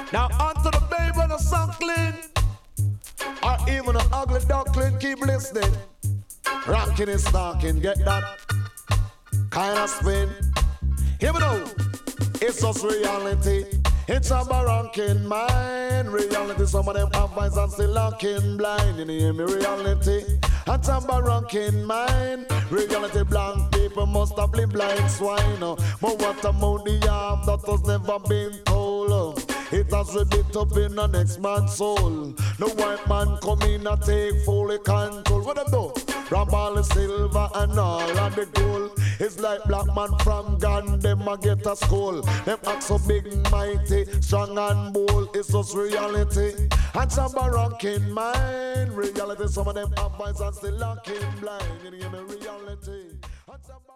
Now onto the baby and the suckling, or even an ugly duckling. Keep listening. Ranking is talking. Get that kind of spin. Here we go. It's just reality. It's a ranking mind. Reality. Some of them have eyes and still looking blind. You hear me? Reality. It's a ranking mind. Reality. Blank people must have been blind swine. But what about the arm that has never been told? It has ripped up in the next man's soul. No white man come in and take fully control. What them do? From all the silver and all of the gold. It's like black man from Ghana, them a get a school. Them act so big and mighty, strong and bold. It's just reality. And some are rocking mind. Reality, some of them have eyes and still looking blind. You hear me? Reality. And some